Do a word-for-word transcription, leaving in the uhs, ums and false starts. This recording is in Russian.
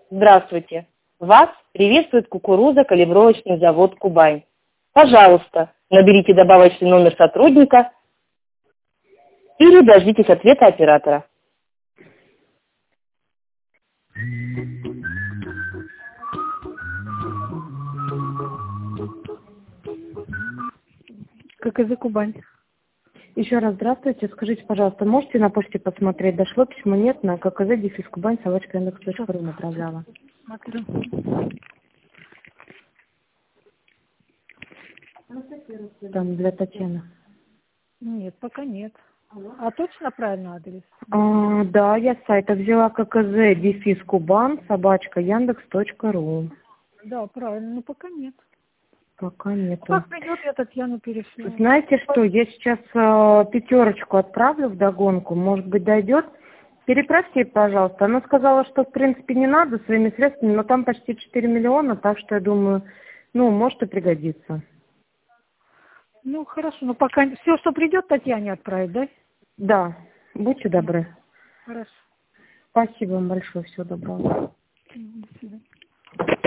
Здравствуйте. Вас приветствует кукуруза-калибровочный завод «Кубань». Пожалуйста, наберите добавочный номер сотрудника или дождитесь ответа оператора. ККЗ «Кубань». Еще раз здравствуйте. Скажите, пожалуйста, можете на почте посмотреть? Дошло письмо нет на ККЗ дефис Кубань собачка яндекс точка ру направляла. Смотрю. Там для Татьяны. Нет, пока нет. А точно правильный адрес? А, да, я с сайта взяла ККЗ дефис Кубань собачка яндекс точка ру. Да, правильно, но пока нет. Пока нет. Как придет, я Татьяну перешлю. Знаете что, я сейчас э, пятерочку отправлю в догонку, может быть дойдет. Переправьте ей, пожалуйста. Она сказала, что в принципе не надо своими средствами, но там почти четыре миллиона, так что я думаю, ну, может и пригодится. Ну, хорошо, но пока все, что придет, Татьяне отправить, да? Да, будьте добры. Хорошо. Спасибо вам большое, всего доброго. До свидания.